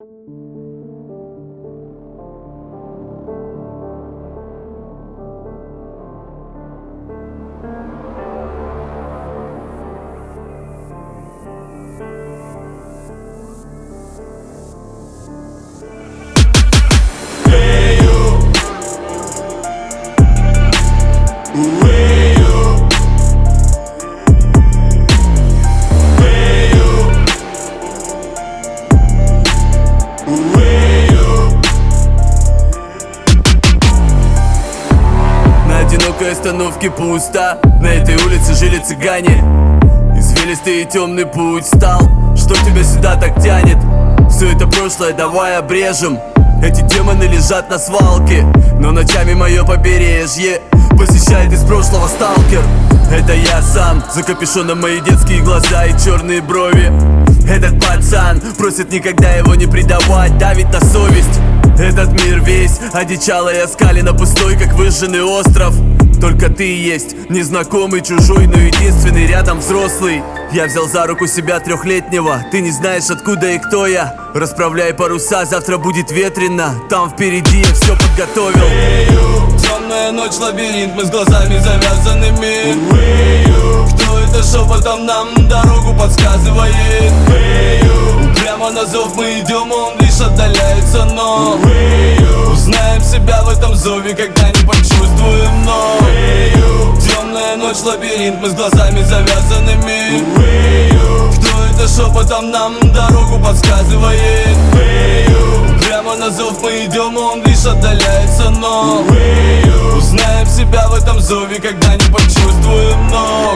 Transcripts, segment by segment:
На одинокой остановке пусто, на этой улице жили цыгане. Извилистый и темный путь стал, что тебя сюда так тянет? Все это прошлое давай обрежем. Эти демоны лежат на свалке, но ночами мое побережье посещает из прошлого сталкер. Это я сам, за капюшоном мои детские глаза и черные брови. Этот пацан просит никогда его не предавать, давит на совесть. Этот мир весь одичалый, оскаленно пустой, как выжженный остров. Только ты есть, незнакомый, чужой, но единственный рядом взрослый. Я взял за руку себя трехлетнего, ты не знаешь откуда и кто я. Расправляй паруса, завтра будет ветрено, там впереди я все подготовил. Темная ночь, лабиринт, мы с глазами завязанными. Кто это шепотом нам дорогу подсказывает? Прямо на зов мы идем, он лишь отдаляется, но узнаем себя в этом зове, когда не почувствуем, но темная ночь, лабиринт, мы с глазами завязанными. Кто это шепотом нам дорогу подсказывает? Прямо на зов мы идем, он лишь отдаляется, но узнаем себя в этом зове, когда не почувствуем ног.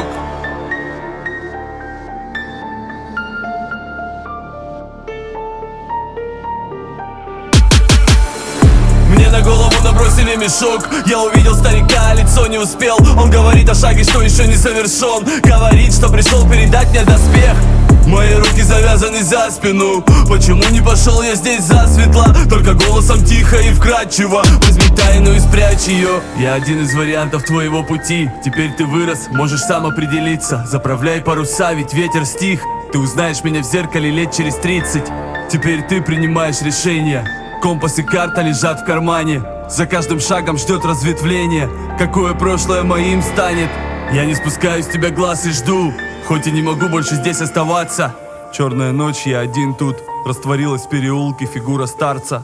Мне на голову набросили мешок, я увидел старика, лицо не успел. Он говорит о шаге, что еще не совершен, говорит, что пришел передать мне доспех. Мои руки завязаны за спину, почему не пошел я здесь засветло? Только голосом тихо и вкрадчиво: возьми тайну и спрячь ее. Я один из вариантов твоего пути, теперь ты вырос, можешь сам определиться. Заправляй паруса, ведь ветер стих, ты узнаешь меня в зеркале лет через 30. Теперь ты принимаешь решение, компас и карта лежат в кармане. За каждым шагом ждет разветвление, какое прошлое моим станет. Я не спускаю с тебя глаз и жду, хоть и не могу больше здесь оставаться. Черная ночь, я один тут, растворилась в переулке фигура старца.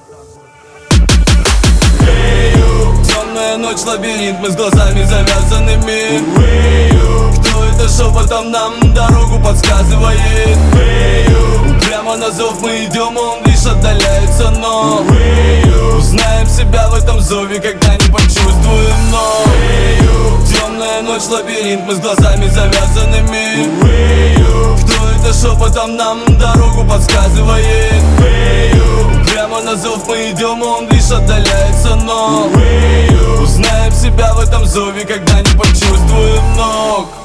Темная ночь, лабиринт, мы с глазами завязанными. Кто это шепотом нам дорогу подсказывает? Прямо на зов мы идем, он лишь отдаляется, но узнаем себя в этом зове, когда не почувствуем ног. Темная ночь, лабиринт, мы с глазами завязанными. Кто это шепотом нам дорогу подсказывает? Прямо на зов мы идем, он лишь отдаляется, но узнаем себя в этом зове, когда не почувствуем ног.